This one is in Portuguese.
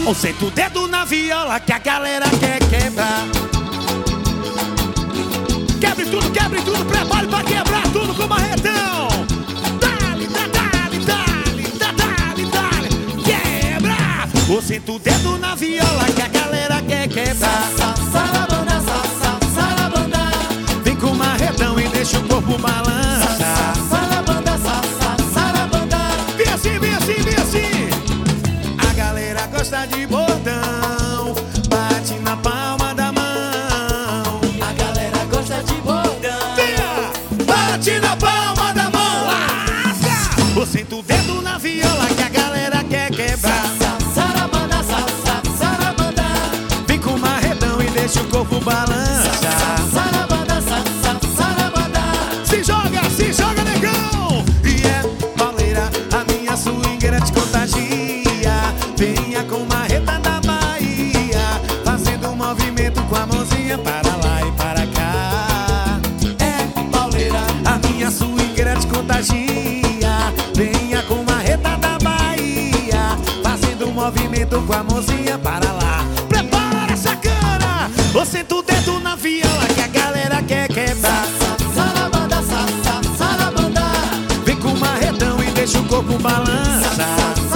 Ou senta o dedo na viola que a galera quer quebrar. Quebre tudo, prepare pra quebrar tudo com o marretão. Dale, dale, dale, dale, dale, quebra. Ou senta o dedo na viola que a galera quer quebrar. Sarabanda, sarabanda. Vem com o marretão e deixa o corpo balançar. Sarabanda, sarabanda. Vem assim, vem assim, vem assim. A galera gosta de bordão, bate na palma da mão. A galera gosta de bordão. Venha, bate na palma da mão. Lasca! Ou senta o dedo na viola que a galera quer quebrar. Sarabanda, sarabanda. Vem com o marretão e deixa o corpo balançar. Sarabanda, sarabanda. Se joga, negão! E é pauleira, a minha swingueira te contagia. Venha com marreta da Bahia, fazendo um movimento com a mãozinha para lá e para cá. É pauleira, A minha swingueira te contagia. Venha com marreta da Bahia, fazendo um movimento com a mãozinha para lá. Prepara essa cana! Ou senta o dedo na viola que a galera quer quebrar. sarabanda, sarabanda. Vem com o marretão e deixa o corpo balançar.